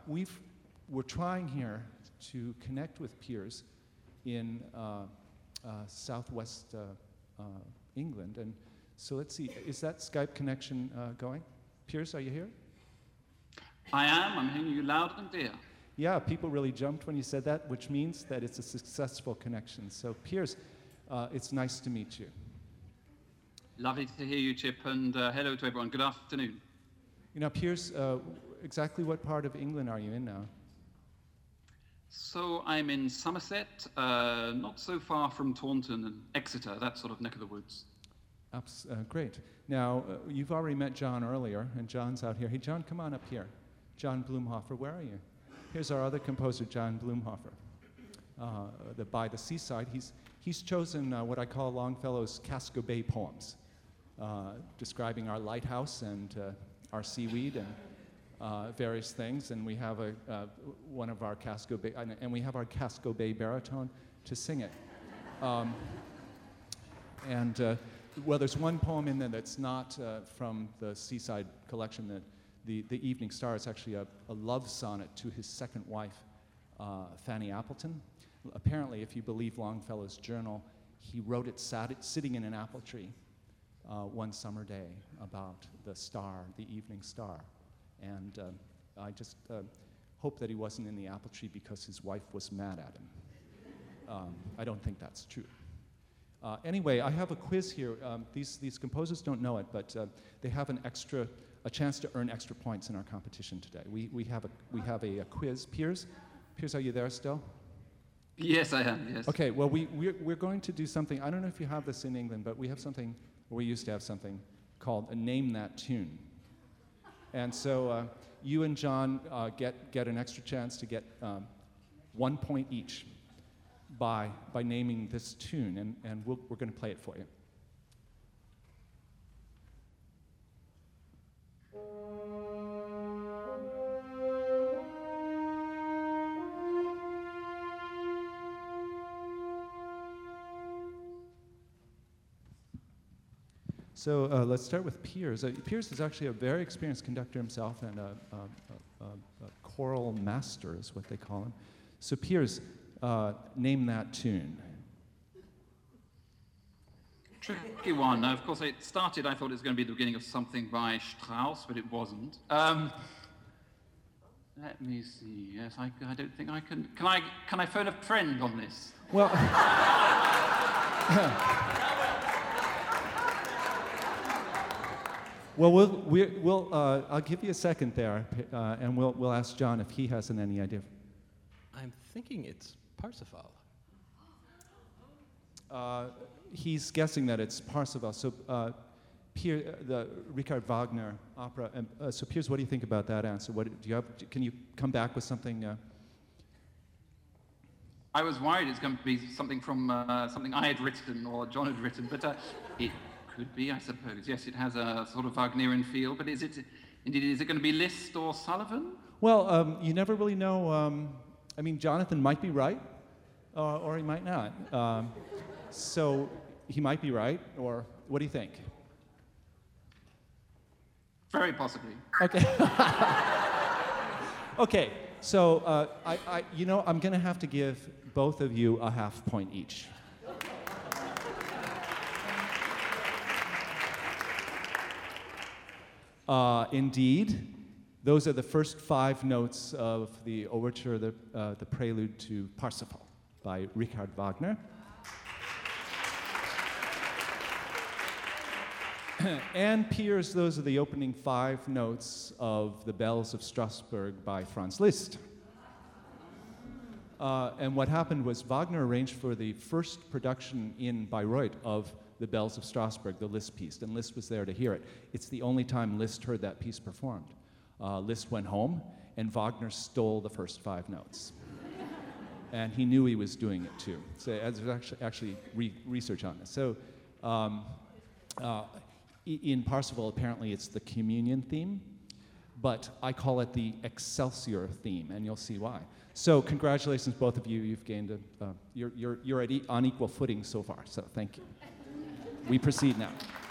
we're trying here to connect with Piers in southwest England, and so let's see. Is that Skype connection going? Piers, are you here? I am. I'm hearing you loud and clear. Yeah, people really jumped when you said that, which means that it's a successful connection. So, Piers, it's nice to meet you. Lovely to hear you, Chip, and hello to everyone. Good afternoon. You know, Piers, exactly what part of England are you in now? So I'm in Somerset, not so far from Taunton and Exeter, that sort of neck of the woods. Great. Now, you've already met John earlier, and John's out here. Hey, John, come on up here. John Blumhofer, where are you? Here's our other composer, John Blumhofer. By the seaside, he's chosen what I call Longfellow's Casco Bay poems, describing our lighthouse and our seaweed and various things. And we have one of our Casco Bay, and we have our Casco Bay baritone to sing it. Well, there's one poem in there that's not from the Seaside collection. That the Evening Star is actually a love sonnet to his second wife, Fanny Appleton. Apparently, if you believe Longfellow's journal, he wrote it sitting in an apple tree one summer day about the star, the evening star. And I just hope that he wasn't in the apple tree because his wife was mad at him. I don't think that's true. Anyway, I have a quiz here. These composers don't know it, but they have a chance to earn extra points in our competition today. We have a quiz. Piers, are you there still? Yes, I am, yes. Okay, well, we're going to do something. I don't know if you have this in England, but we have something, or we used to have something called a Name That Tune. And so you and John get an extra chance to get 1 point each by naming this tune, and we're going to play it for you. So let's start with Piers. Piers is actually a very experienced conductor himself and a choral master is what they call him. So Piers, name that tune. Tricky one. Now, of course, it started, I thought it was going to be the beginning of something by Strauss, but it wasn't. Let me see. Yes, I don't think I can. Can I phone a friend on this? Well, well, I'll give you a second there, and we'll ask John if he has any idea. I'm thinking it's Parsifal. He's guessing that it's Parsifal. So, the Richard Wagner opera. So, Piers, what do you think about that answer? What do you have? Can you come back with something? I was worried it's going to be something from something I had written or John had written, but it could be, I suppose. Yes, it has a sort of Wagnerian feel, but is it going to be Liszt or Sullivan? Well, you never really know. I mean, Jonathan might be right, or he might not. So he might be right, or what do you think? Very possibly. Okay. Okay. So I'm going to have to give both of you a half point each. Indeed, those are the first 5 notes of the overture, the prelude to Parsifal by Richard Wagner. And Piers, those are the opening 5 notes of the Bells of Strasbourg by Franz Liszt. And what happened was Wagner arranged for the first production in Bayreuth of the Bells of Strasbourg, the Liszt piece, and Liszt was there to hear it. It's the only time Liszt heard that piece performed. Liszt went home, and Wagner stole the first 5 notes. And he knew he was doing it too. So there's actually research on this. So in Parsifal, apparently it's the communion theme, but I call it the Excelsior theme, and you'll see why. So congratulations, both of you. You've gained you're on equal footing so far, so thank you. We proceed now.